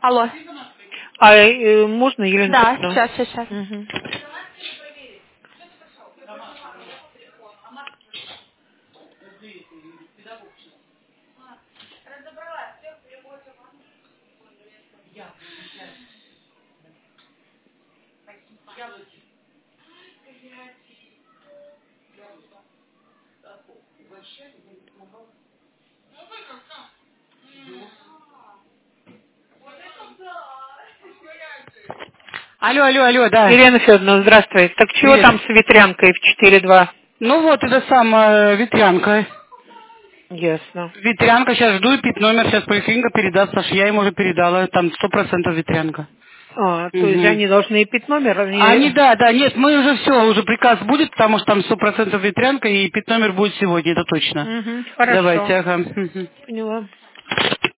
Алло. Можно, Елена? Да, сейчас. Угу. Алло, да. Елена Федоровна, здравствуйте. Так чего Привет. там с ветрянкой в 4.2? Ну вот, это самая ветрянка. Ясно. Ветрянка, сейчас жду, ПИП номер, сейчас поликлиника передаст, Саша, я ему уже передала, там 100% ветрянка. То есть они должны и ПИП номер? Они, да, нет, мы уже все, уже приказ будет, потому что там 100% ветрянка, и ПИП номер будет сегодня, это точно. Хорошо. Давайте, ага. Поняла.